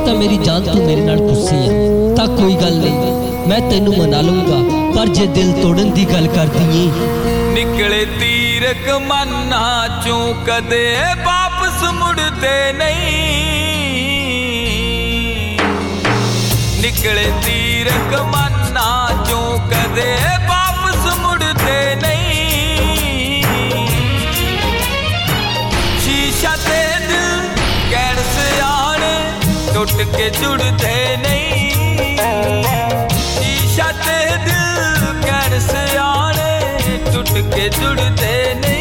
पता मेरी जान तू मेरे नाल गुस्से है तां कोई गल नहीं मैं तेनू मना लूंगा पर जे दिल तोड़न दी गल करदी है निकले तीर कमाना चों कदे वापस मुड़ते नहीं निकले तीर कमाना चों कदे वापस मुड़ते नहीं शीशा ते दिल कैड़ से आने टुट के जुड़ते नहीं शीशा ते दिल कैड़ से आने टूट के जुड़ते नहीं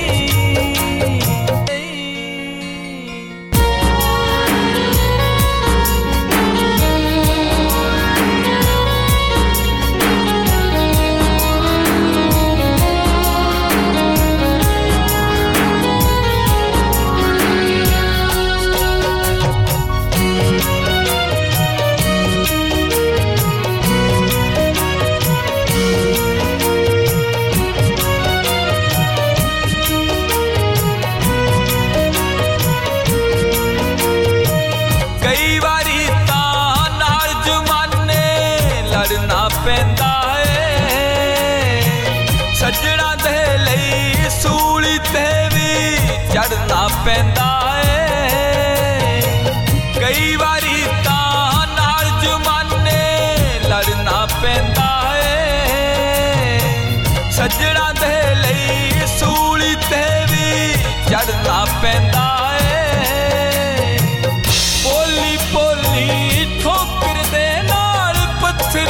पैंदा है सजड़ा दे लई सूली ते भी चढ़ना पैंदा है कई बारी तां नाल जमाने लड़ना पैंदा है सजड़ा दे लई सूली ते भी चढ़ना पैंदा है बोली बोली ठोकर दे नाल पत्थर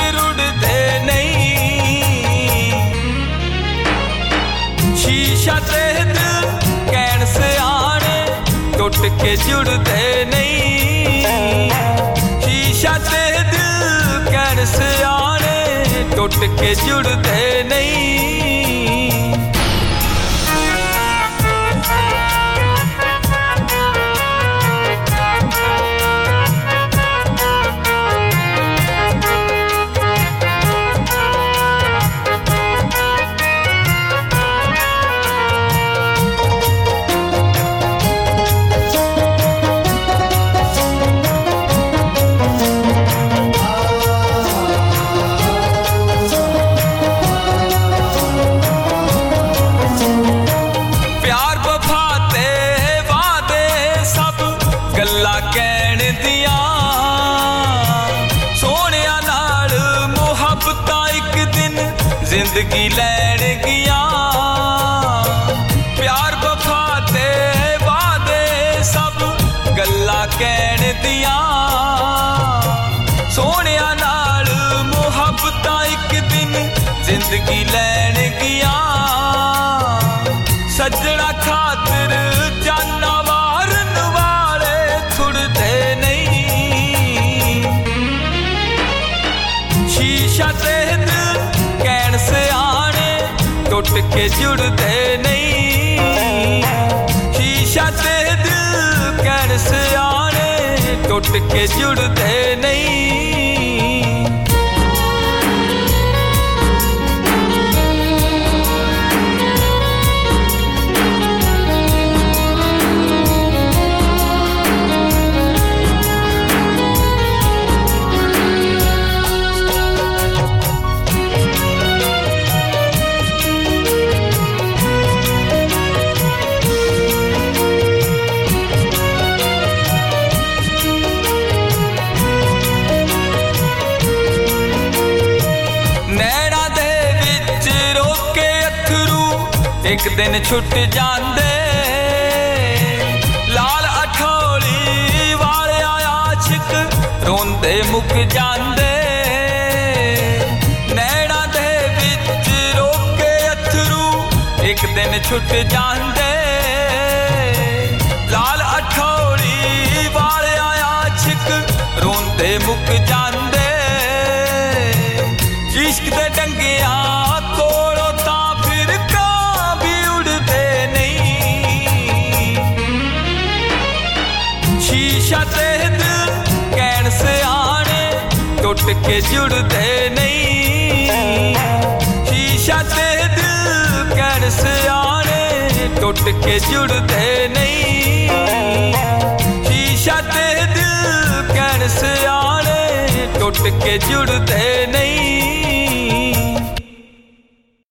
शीशा ते दिल कैन से आने टूट के जुड़ते नहीं शीशा ते दिल कैन से आने टूट के जुड़ते नहीं कहण दिया सोनिया नाल मुहब्बतां एक दिन जिंदगी लैण गया प्यार वफा ते वादे सब गल्लां कहण दिया सोनिया नाल मुहब्बतां एक दिन जिंदगी लैण गया सजना खातिर जाना शीशा ते दिल कैन से आने टूट के जुड़ते नहीं शीशा ते दिल कैन से आने टूट के जुड़ते नहीं एक दिन छुट जांदे लाल अठोली वाले आशिक रोंदे मुक जांदे नैना दे विच रोके अथरू एक दिन छुट जांदे लाल अठोली वाले आशिक रोंदे मुक जांदे इश्क दे डंगिया शीशा ते दिल कैन से आने टूट के जुड़ते नहीं शीशा ते दिल कैन से आने टूट के जुड़ते नहीं शीशा ते दिल कैन से टुट के जुड़ते नहीं।